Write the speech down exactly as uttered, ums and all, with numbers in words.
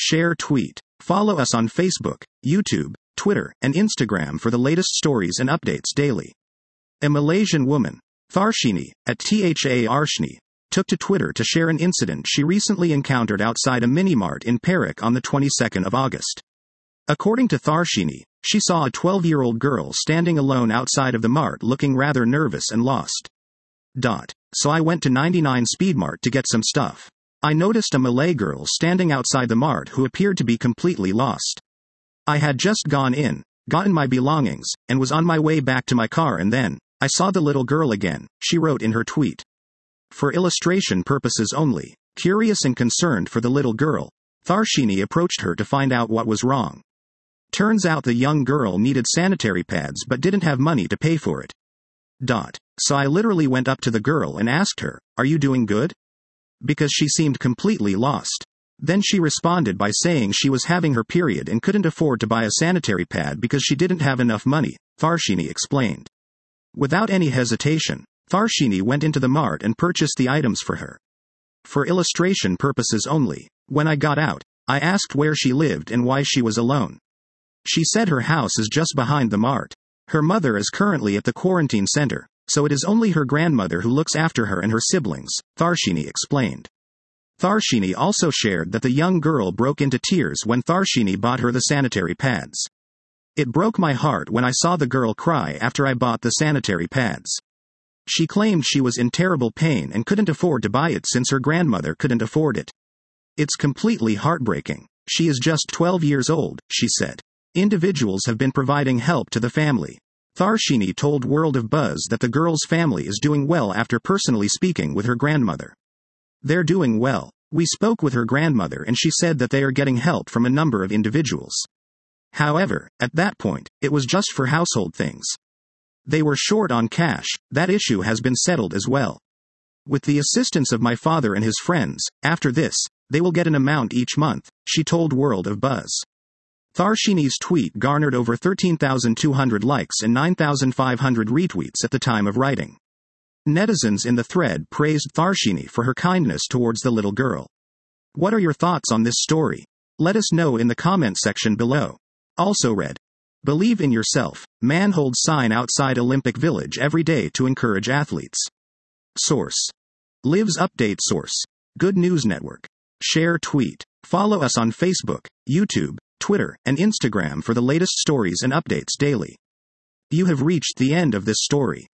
share, tweet. Follow us on Facebook, YouTube, Twitter, and Instagram for the latest stories and updates daily. A Malaysian woman, Tharshini, at Tha Arshni, took to Twitter to share an incident she recently encountered outside a mini-mart in Perak on the twenty-second of August. According to Tharshini, she saw a twelve-year-old girl standing alone outside of the mart looking rather nervous and lost. Dot. So I went to ninety-nine Speedmart to get some stuff. I noticed a Malay girl standing outside the mart who appeared to be completely lost. I had just gone in, gotten my belongings, and was on my way back to my car, and then I saw the little girl again, she wrote in her tweet. For illustration purposes only, curious and concerned for the little girl, Tharshini approached her to find out what was wrong. Turns out the young girl needed sanitary pads but didn't have money to pay for it. Dot. So I literally went up to the girl and asked her, "Are you doing good?" Because she seemed completely lost. Then she responded by saying she was having her period and couldn't afford to buy a sanitary pad because she didn't have enough money, Tharshini explained. Without any hesitation, Tharshini went into the mart and purchased the items for her. For illustration purposes only, when I got out, I asked where she lived and why she was alone. She said her house is just behind the mart. Her mother is currently at the quarantine center, so it is only her grandmother who looks after her and her siblings, Tharshini explained. Tharshini also shared that the young girl broke into tears when Tharshini bought her the sanitary pads. It broke my heart when I saw the girl cry after I bought the sanitary pads. She claimed she was in terrible pain and couldn't afford to buy it since her grandmother couldn't afford it. It's completely heartbreaking. She is just twelve years old, she said. Individuals have been providing help to the family. Tharshini told World of Buzz that the girl's family is doing well after personally speaking with her grandmother. They're doing well. We spoke with her grandmother and she said that they are getting help from a number of individuals. However, at that point, it was just for household things. They were short on cash. That issue has been settled as well. With the assistance of my father and his friends, after this, they will get an amount each month, she told World of Buzz. Tharshini's tweet garnered over thirteen thousand two hundred likes and nine thousand five hundred retweets at the time of writing. Netizens in the thread praised Tharshini for her kindness towards the little girl. What are your thoughts on this story? Let us know in the comment section below. Also read. Believe in yourself. Man holds sign outside Olympic Village every day to encourage athletes. Source. Lives Update Source. Good News Network. Share, tweet. Follow us on Facebook, YouTube, Twitter, and Instagram for the latest stories and updates daily. You have reached the end of this story.